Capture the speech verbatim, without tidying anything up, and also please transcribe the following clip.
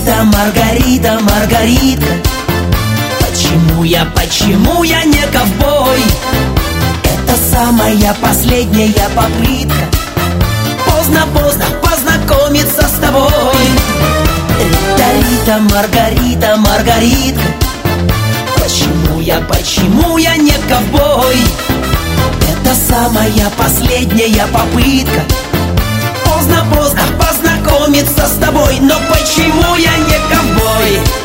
Маргарита, Маргарита, Маргаритка, почему я, почему я не ковбой? Это самая последняя попытка поздно-поздно познакомиться с тобой. Рита, Рита, Маргарита, Маргаритка, почему я, почему я не ковбой? Это самая последняя попытка поздно-поздно познакомиться с тобой. Но почему я не ковбой?